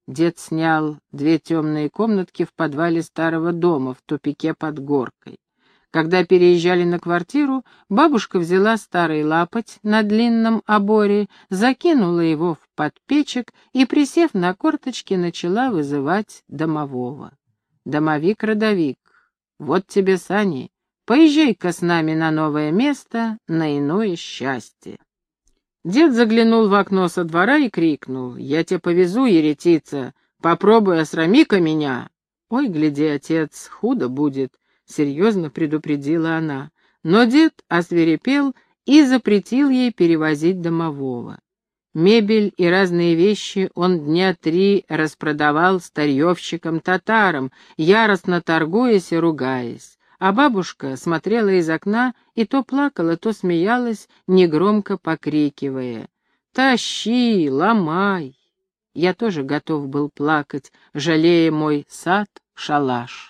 Дед снял 2 темные комнатки в подвале старого дома в тупике под горкой. Когда переезжали на квартиру, бабушка взяла старый лапоть на длинном оборе, закинула его в подпечек и, присев на корточки, начала вызывать домового. «Домовик-родовик, вот тебе сани, поезжай-ка с нами на новое место, на иное счастье». Дед заглянул в окно со двора и крикнул: «Я тебя повезу, еретица, попробуй осрами-ка меня». «Ой, гляди, отец, худо будет», — серьезно предупредила она. Но дед освирепел и запретил ей перевозить домового. Мебель и разные вещи он дня 3 распродавал старьевщикам-татарам, яростно торгуясь и ругаясь. А бабушка смотрела из окна и то плакала, то смеялась, негромко покрикивая: «Тащи, ломай!» Я тоже готов был плакать, жалея мой сад, шалаш.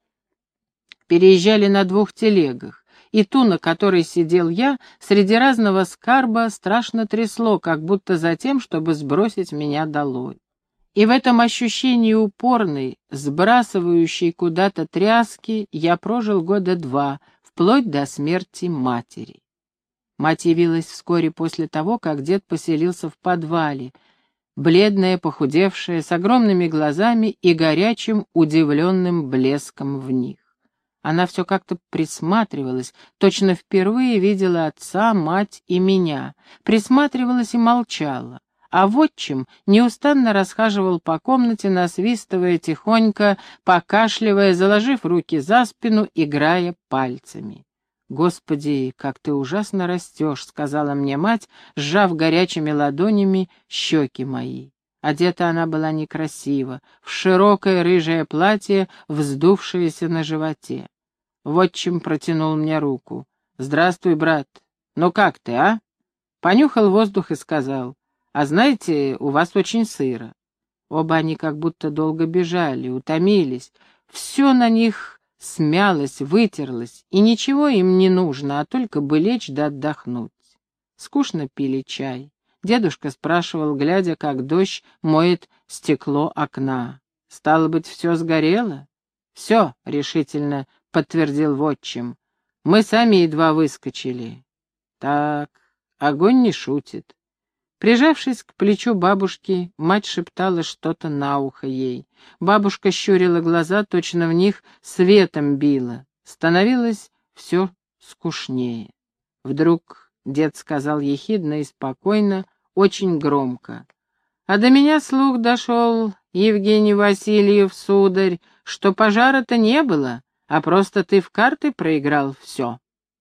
Переезжали на 2 телегах, и ту, на которой сидел я, среди разного скарба страшно трясло, как будто за тем, чтобы сбросить меня долой. И в этом ощущении упорной, сбрасывающей куда-то тряски, я прожил 2 года, вплоть до смерти матери. Мать явилась вскоре после того, как дед поселился в подвале, бледная, похудевшая, с огромными глазами и горячим, удивленным блеском в них. Она все как-то присматривалась, точно впервые видела отца, мать и меня, присматривалась и молчала, а вотчим неустанно расхаживал по комнате, насвистывая тихонько, покашливая, заложив руки за спину, играя пальцами. «Господи, как ты ужасно растешь», — сказала мне мать, сжав горячими ладонями щеки мои. Одета она была некрасиво, в широкое рыжее платье, вздувшееся на животе. Вотчим протянул мне руку. «Здравствуй, брат. Ну как ты, а?» Понюхал воздух и сказал: «А знаете, у вас очень сыро». Оба они как будто долго бежали, утомились. Все на них смялось, вытерлось, и ничего им не нужно, а только бы лечь да отдохнуть. Скучно пили чай. Дедушка спрашивал, глядя, как дождь моет стекло окна: «Стало быть, все сгорело?» «Все», — решительно подтвердил вотчим. «Мы сами едва выскочили». «Так, огонь не шутит». Прижавшись к плечу бабушки, мать шептала что-то на ухо ей. Бабушка щурила глаза, точно в них светом била. Становилось все скучнее. Вдруг дед сказал ехидно и спокойно, очень громко: «А до меня слух дошел, Евгений Васильев, сударь, что пожара-то не было, а просто ты в карты проиграл все».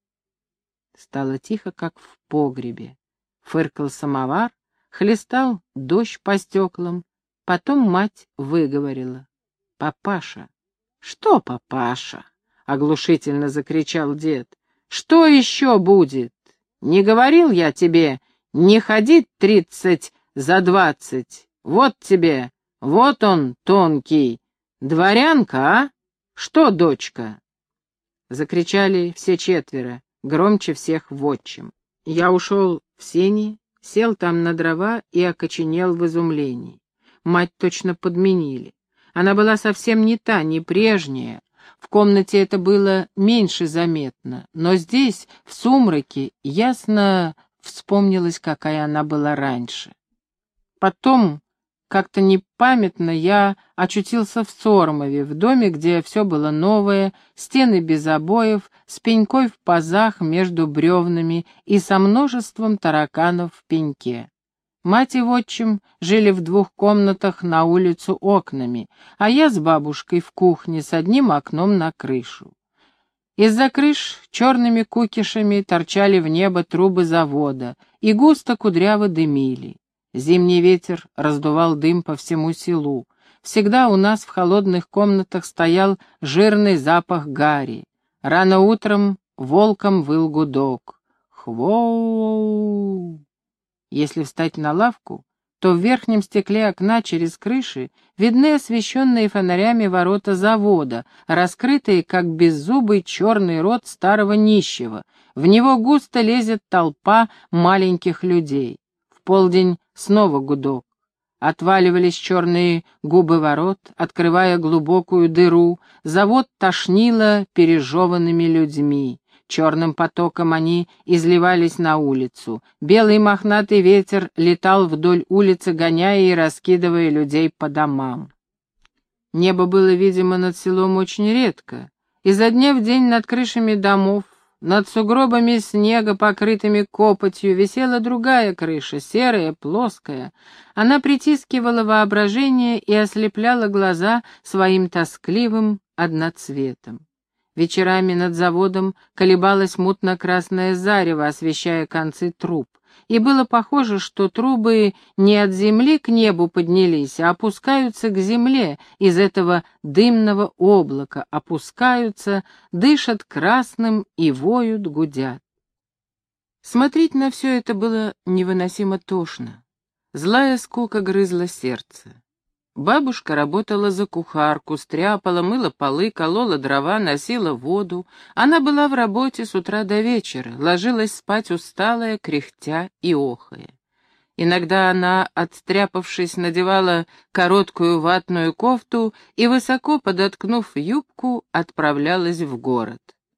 Стало тихо, как в погребе. Фыркал самовар, хлестал дождь по стеклам. Потом мать выговорила: «Папаша». «Что, папаша?» — оглушительно закричал дед. «Что еще будет? Не говорил я тебе не ходить 30 за 20? Вот тебе, вот он, тонкий. Дворянка, а? Что, дочка?» Закричали все 4, громче всех вотчим. Я ушел в сени, сел там на дрова и окоченел в изумлении. Мать точно подменили. Она была совсем не та, не прежняя. В комнате это было меньше заметно, но здесь, в сумраке, ясно вспомнилось, какая она была раньше. Потом, как-то непамятно, я очутился в Сормове, в доме, где все было новое, стены без обоев, с пенькой в пазах между бревнами и со множеством тараканов в пеньке. Мать и вотчим жили в 2 комнатах на улицу окнами, а я с бабушкой в кухне с одним окном на крышу. Из-за крыш черными кукишами торчали в небо трубы завода и густо кудряво дымили. Зимний ветер раздувал дым по всему селу. Всегда у нас в холодных комнатах стоял жирный запах гари. Рано утром волком выл гудок. Хвоу! Если встать на лавку, то в верхнем стекле окна через крыши видны освещенные фонарями ворота завода, раскрытые, как беззубый черный рот старого нищего. В него густо лезет толпа маленьких людей. В полдень снова гудок. Отваливались черные губы ворот, открывая глубокую дыру, завод тошнило пережеванными людьми. Черным потоком они изливались на улицу. Белый мохнатый ветер летал вдоль улицы, гоняя и раскидывая людей по домам. Небо было видимо над селом очень редко. Изо дня в день над крышами домов, над сугробами снега, покрытыми копотью, висела другая крыша, серая, плоская. Она притискивала воображение и ослепляла глаза своим тоскливым одноцветом. Вечерами над заводом колебалось мутно-красное зарево, освещая концы труб. И было похоже, что трубы не от земли к небу поднялись, а опускаются к земле из этого дымного облака, опускаются, дышат красным и воют, гудят. Смотреть на все это было невыносимо тошно. Злая скука грызла сердце. Бабушка работала за кухарку, стряпала, мыла полы, колола дрова, носила воду. Она была в работе с утра до вечера, ложилась спать усталая, кряхтя и охая. Иногда она, отстряпавшись, надевала короткую ватную кофту и, высоко подоткнув юбку, отправлялась в город.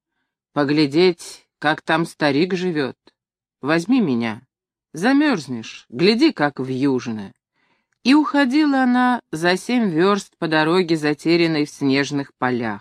«Поглядеть, как там старик живет. Возьми меня. Замерзнешь, гляди, как вьюжно». И уходила она за 7 верст по дороге, затерянной в снежных полях.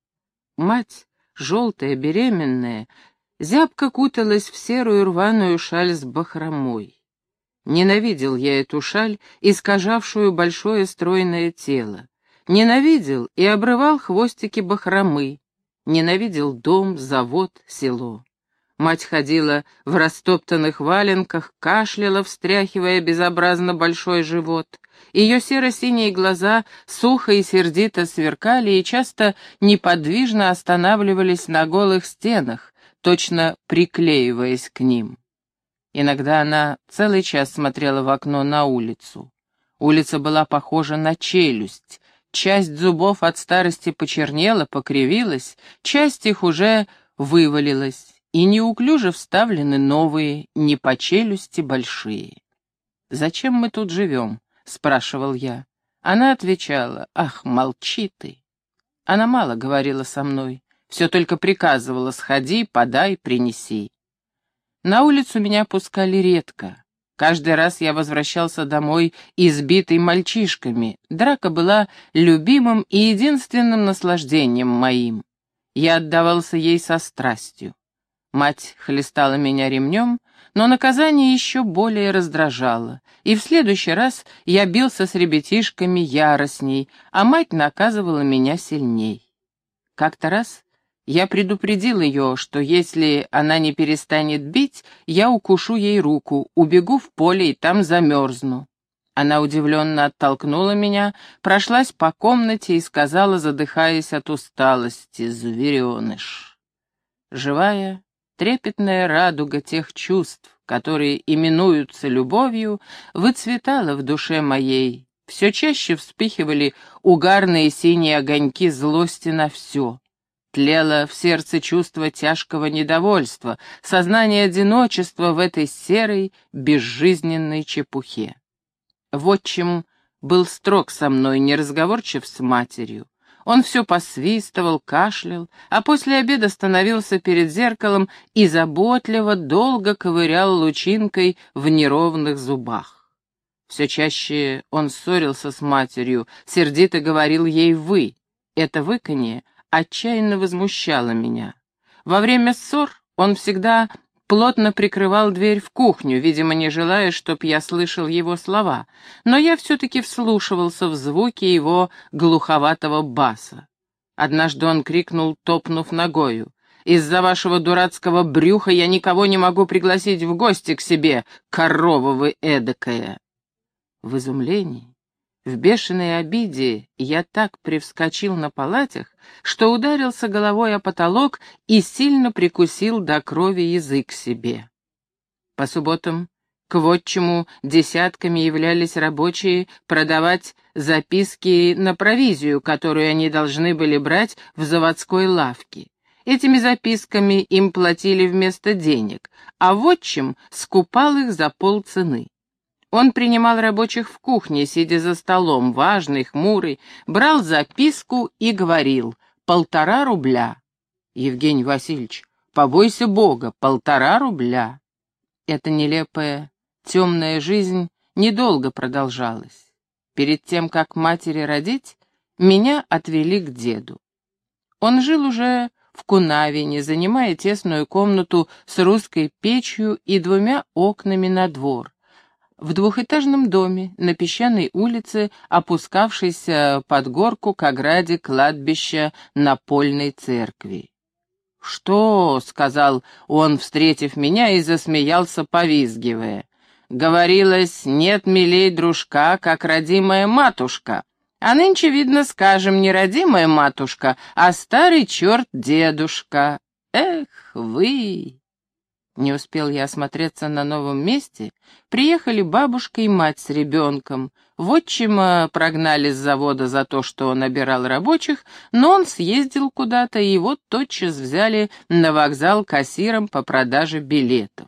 Мать, желтая, беременная, зябко куталась в серую рваную шаль с бахромой. Ненавидел я эту шаль, искажавшую большое стройное тело. Ненавидел и обрывал хвостики бахромы. Ненавидел дом, завод, село. Мать ходила в растоптанных валенках, кашляла, встряхивая безобразно большой живот. Ее серо-синие глаза сухо и сердито сверкали и часто неподвижно останавливались на голых стенах, точно приклеиваясь к ним. Иногда она целый час смотрела в окно на улицу. Улица была похожа на челюсть. Часть зубов от старости почернела, покривилась, часть их уже вывалилась. И неуклюже вставлены новые, не по челюсти большие. «Зачем мы тут живем?» — спрашивал я. Она отвечала: «Ах, молчи ты». Она мало говорила со мной, все только приказывала: «Сходи, подай, принеси». На улицу меня пускали редко. Каждый раз я возвращался домой избитый мальчишками. Драка была любимым и единственным наслаждением моим. Я отдавался ей со страстью. Мать хлестала меня ремнем, но наказание еще более раздражало, и в следующий раз я бился с ребятишками яростней, а мать наказывала меня сильней. Как-то раз я предупредил ее, что если она не перестанет бить, я укушу ей руку, убегу в поле и там замерзну. Она удивленно оттолкнула меня, прошлась по комнате и сказала, задыхаясь от усталости: «Звереныш». Живая, трепетная радуга тех чувств, которые именуются любовью, выцветала в душе моей. Все чаще вспыхивали угарные синие огоньки злости на все. Тлело в сердце чувство тяжкого недовольства, сознание одиночества в этой серой, безжизненной чепухе. Вотчим был строг со мной, неразговорчив с матерью. Он все посвистывал, кашлял, а после обеда становился перед зеркалом и заботливо долго ковырял лучинкой в неровных зубах. Все чаще он ссорился с матерью, сердито говорил ей «вы». Это выканье отчаянно возмущало меня. Во время ссор он всегда плотно прикрывал дверь в кухню, видимо, не желая, чтоб я слышал его слова, но я все-таки вслушивался в звуки его глуховатого баса. Однажды он крикнул, топнув ногою: «Из-за вашего дурацкого брюха я никого не могу пригласить в гости к себе, корова вы эдакая!» В изумлении, в бешеной обиде я так привскочил на палатях, что ударился головой о потолок и сильно прикусил до крови язык себе. По субботам к вотчему десятками являлись рабочие продавать записки на провизию, которую они должны были брать в заводской лавке. Этими записками им платили вместо денег, а вотчим скупал их за полцены. Он принимал рабочих в кухне, сидя за столом, важный, хмурый, брал записку и говорил: 1,5 рубля. Евгений Васильевич, побойся Бога, 1,5 рубля. Эта нелепая, темная жизнь недолго продолжалась. Перед тем, как матери родить, меня отвели к деду. Он жил уже в Кунавине, занимая тесную комнату с русской печью и 2 окнами на двор, в 2-этажном доме на песчаной улице, опускавшейся под горку к ограде кладбища Напольной церкви. «Что?» — сказал он, встретив меня, и засмеялся, повизгивая. «Говорилось, нет милей дружка, как родимая матушка. А нынче, видно, скажем, не родимая матушка, а старый черт дедушка. Эх вы!» Не успел я осмотреться на новом месте, приехали бабушка и мать с ребенком. Вотчима прогнали с завода за то, что он обирал рабочих, но он съездил куда-то, и его тотчас взяли на вокзал кассиром по продаже билетов.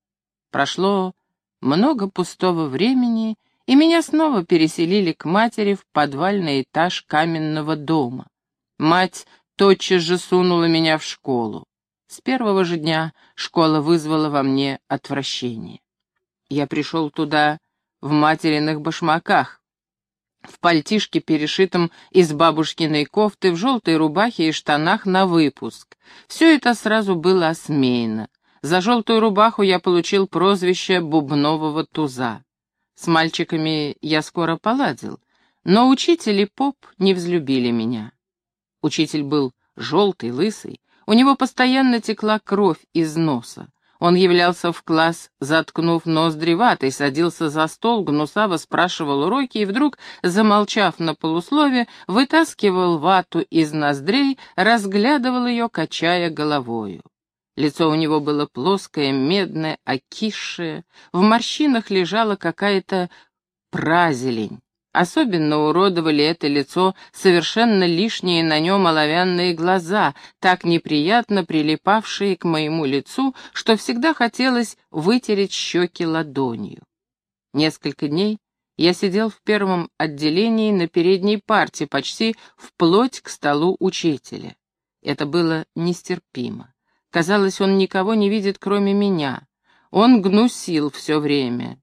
Прошло много пустого времени, и меня снова переселили к матери в подвальный этаж каменного дома. Мать тотчас же сунула меня в школу. С первого же дня школа вызвала во мне отвращение. Я пришел туда в материных башмаках, в пальтишке, перешитом из бабушкиной кофты, в желтой рубахе и штанах на выпуск. Все это сразу было осмеяно. За желтую рубаху я получил прозвище «бубнового туза». С мальчиками я скоро поладил, но учитель и поп не взлюбили меня. Учитель был желтый, лысый. У него постоянно текла кровь из носа. Он являлся в класс, заткнув ноздри ватой, садился за стол, гнусаво спрашивал уроки и вдруг, замолчав на полуслове, вытаскивал вату из ноздрей, разглядывал ее, качая головою. Лицо у него было плоское, медное, окисшее, в морщинах лежала какая-то празелень. Особенно уродовали это лицо совершенно лишние на нем оловянные глаза, так неприятно прилипавшие к моему лицу, что всегда хотелось вытереть щеки ладонью. Несколько дней я сидел в первом отделении на передней парте, почти вплоть к столу учителя. Это было нестерпимо. Казалось, он никого не видит, кроме меня. Он гнусил все время.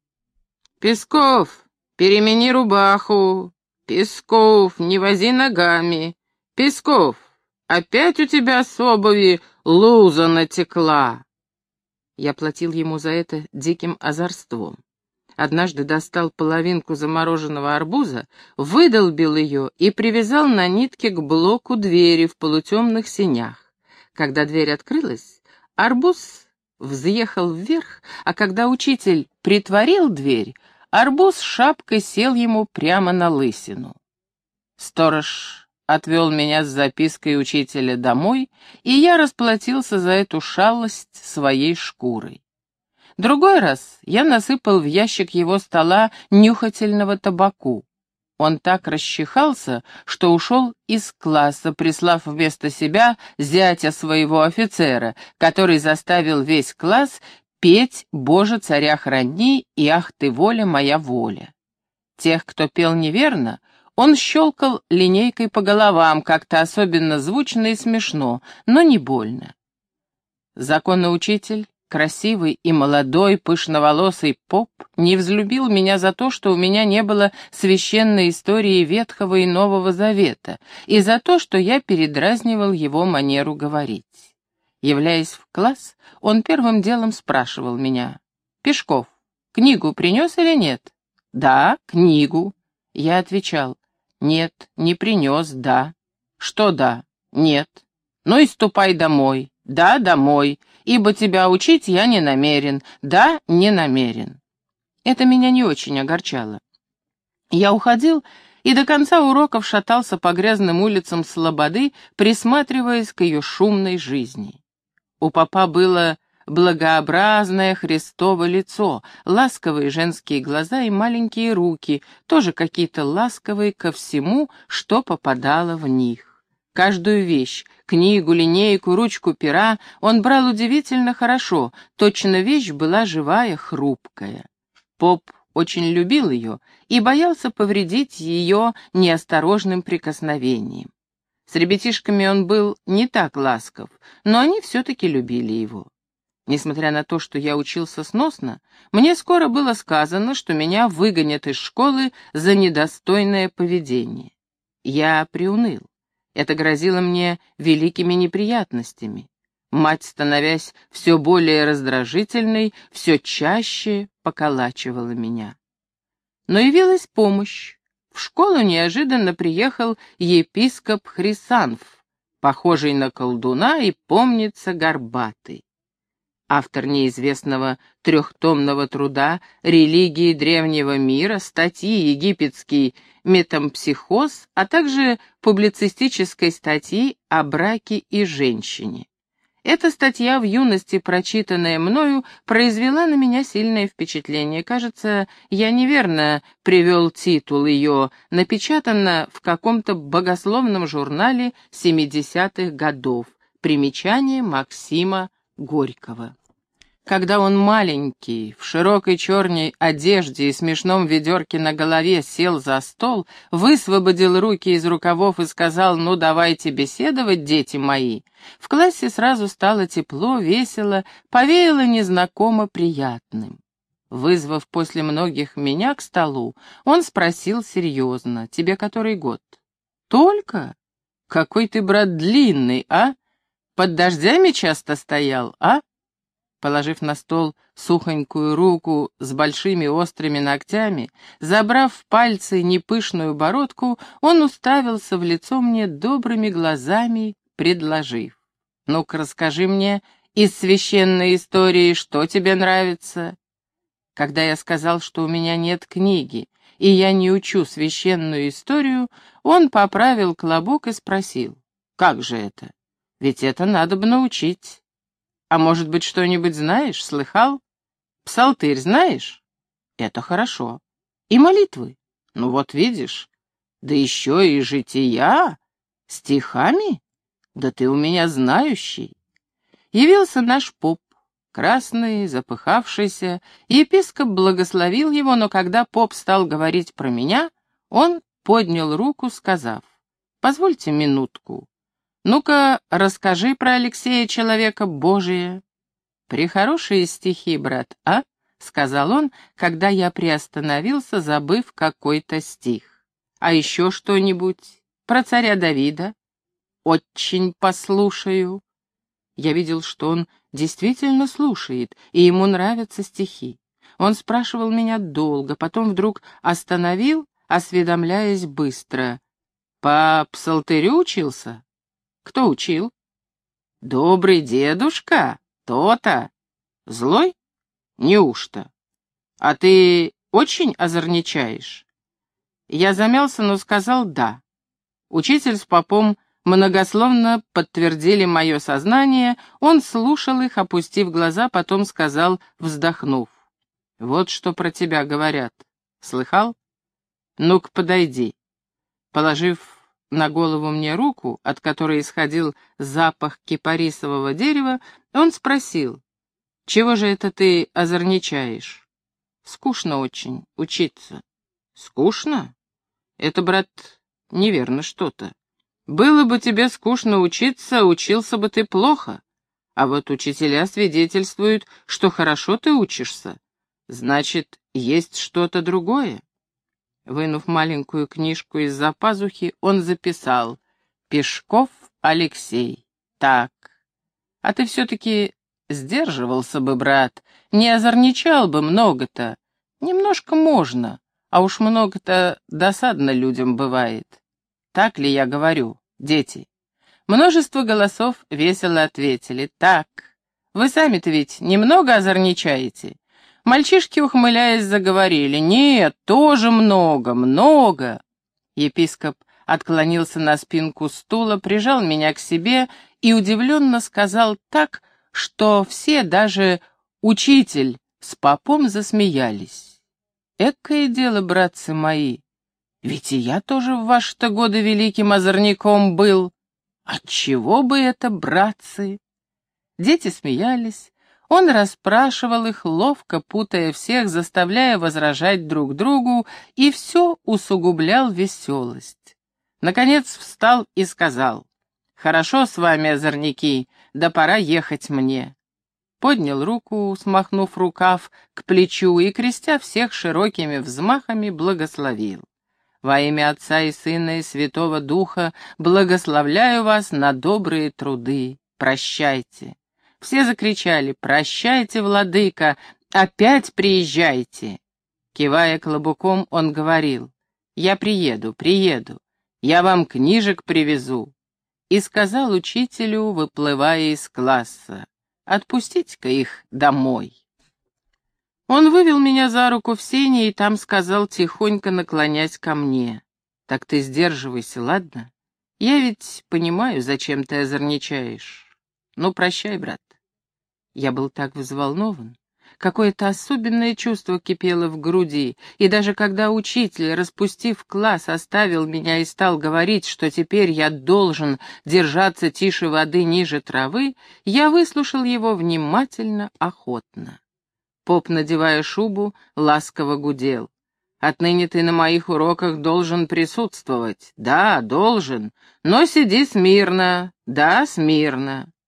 «Песков! Перемени рубаху! Песков, не вози ногами! Песков, опять у тебя с обуви луза натекла!» Я платил ему за это диким озорством. Однажды достал половинку замороженного арбуза, выдолбил ее и привязал на нитке к блоку двери в полутемных сенях. Когда дверь открылась, арбуз взъехал вверх, а когда учитель притворил дверь, арбуз шапкой сел ему прямо на лысину. Сторож отвел меня с запиской учителя домой, и я расплатился за эту шалость своей шкурой. Другой раз я насыпал в ящик его стола нюхательного табаку. Он так расчихался, что ушел из класса, прислав вместо себя зятя своего офицера, который заставил весь класс петь «Боже, царя храни» и «Ах ты, воля, моя воля». Тех, кто пел неверно, он щелкал линейкой по головам, как-то особенно звучно и смешно, но не больно. Законоучитель, красивый и молодой, пышноволосый поп, не взлюбил меня за то, что у меня не было священной истории Ветхого и Нового Завета, и за то, что я передразнивал его манеру говорить. Являясь в класс, он первым делом спрашивал меня: «Пешков, книгу принес или нет?» «Да, книгу». Я отвечал: «Нет, не принес, да». «Что да?» «Нет». «Ну и ступай домой». «Да, домой, ибо тебя учить я не намерен». «Да, не намерен». Это меня не очень огорчало. Я уходил и до конца уроков шатался по грязным улицам Слободы, присматриваясь к ее шумной жизни. У попа было благообразное Христово лицо, ласковые женские глаза и маленькие руки, тоже какие-то ласковые ко всему, что попадало в них. Каждую вещь, книгу, линейку, ручку пера он брал удивительно хорошо, точно вещь была живая, хрупкая. Поп очень любил ее и боялся повредить ее неосторожным прикосновением. С ребятишками он был не так ласков, но они все-таки любили его. Несмотря на то, что я учился сносно, мне скоро было сказано, что меня выгонят из школы за недостойное поведение. Я приуныл. Это грозило мне великими неприятностями. Мать, становясь все более раздражительной, все чаще поколачивала меня. Но явилась помощь. В школу неожиданно приехал епископ Хрисанф, похожий на колдуна и, помнится, горбатый. Автор неизвестного трехтомного труда «Религии древнего мира», статьи «Египетский метампсихоз», а также публицистической статьи о браке и женщине. Эта статья, в юности прочитанная мною, произвела на меня сильное впечатление. Кажется, я неверно привел титул ее, напечатана в каком-то богословном журнале 70-х годов. Примечание Максима Горького. Когда он маленький, в широкой черной одежде и смешном ведерке на голове сел за стол, высвободил руки из рукавов и сказал: «Ну, давайте беседовать, дети мои», в классе сразу стало тепло, весело, повеяло незнакомо приятным. Вызвав после многих меня к столу, он спросил серьезно: «Тебе который год?» «Только? Какой ты, брат, длинный, а? Под дождями часто стоял, а?» Положив на стол сухонькую руку с большими острыми ногтями, забрав в пальцы непышную бородку, он уставился в лицо мне добрыми глазами, предложив: «Ну-ка, расскажи мне из священной истории, что тебе нравится». Когда я сказал, что у меня нет книги, и я не учу священную историю, он поправил клобук и спросил: «Как же это? Ведь это надо бы научить. А может быть, что-нибудь знаешь, слыхал? Псалтырь знаешь? Это хорошо. И молитвы? Ну вот видишь. Да еще и жития? Стихами? Да ты у меня знающий». Явился наш поп, красный, запыхавшийся. Епископ благословил его, но когда поп стал говорить про меня, он поднял руку, сказав: «Позвольте минутку. Ну-ка, расскажи про Алексея, человека Божия». «Прехорошие стихи, брат, а?» — сказал он, когда я приостановился, забыв какой-то стих. «А еще что-нибудь про царя Давида?» «Очень послушаю». Я видел, что он действительно слушает, и ему нравятся стихи. Он спрашивал меня долго, потом вдруг остановил, осведомляясь быстро: «По псалтырю учился?» «Кто учил?» «Добрый дедушка, то-то. Злой? Неужто? А ты очень озорничаешь?» Я замялся, но сказал «да». Учитель с попом многословно подтвердили мое сознание, он слушал их, опустив глаза, потом сказал, вздохнув: «Вот что про тебя говорят. Слыхал? Ну-ка, подойди». Положив на голову мне руку, от которой исходил запах кипарисового дерева, он спросил: «Чего же это ты озорничаешь?» «Скучно очень учиться». «Скучно? Это, брат, неверно что-то. Было бы тебе скучно учиться, учился бы ты плохо. А вот учителя свидетельствуют, что хорошо ты учишься. Значит, есть что-то другое». Вынув маленькую книжку из-за пазухи, он записал: «Пешков Алексей». «Так, а ты все-таки сдерживался бы, брат, не озорничал бы много-то. Немножко можно, а уж много-то досадно людям бывает. Так ли я говорю, дети?» Множество голосов весело ответили: «Так, вы сами-то ведь немного озорничаете». Мальчишки, ухмыляясь, заговорили: «Нет, тоже много, много». Епископ отклонился на спинку стула, прижал меня к себе и удивленно сказал так, что все, даже учитель с попом, засмеялись: «Экое дело, братцы мои, ведь и я тоже в ваши-то годы великим озорником был. Отчего бы это, братцы?» Дети смеялись. Он расспрашивал их, ловко путая всех, заставляя возражать друг другу, и все усугублял веселость. Наконец встал и сказал: «Хорошо с вами, озорники, да пора ехать мне». Поднял руку, смахнув рукав к плечу, и, крестя всех широкими взмахами, благословил. «Во имя Отца и Сына и Святого Духа благословляю вас на добрые труды. Прощайте». Все закричали: «Прощайте, владыка! Опять приезжайте!» Кивая клобуком, он говорил: «Я приеду, приеду. Я вам книжек привезу». И сказал учителю, выплывая из класса: «Отпустите-ка их домой». Он вывел меня за руку в сени и там сказал, тихонько наклонясь ко мне: «Так ты сдерживайся, ладно? Я ведь понимаю, зачем ты озорничаешь. Ну, прощай, брат». Я был так взволнован. Какое-то особенное чувство кипело в груди, и даже когда учитель, распустив класс, оставил меня и стал говорить, что теперь я должен держаться тише воды, ниже травы, я выслушал его внимательно, охотно. Поп, надевая шубу, ласково гудел: «Отныне ты на моих уроках должен присутствовать. Да, должен, но сиди смирно, да, смирно».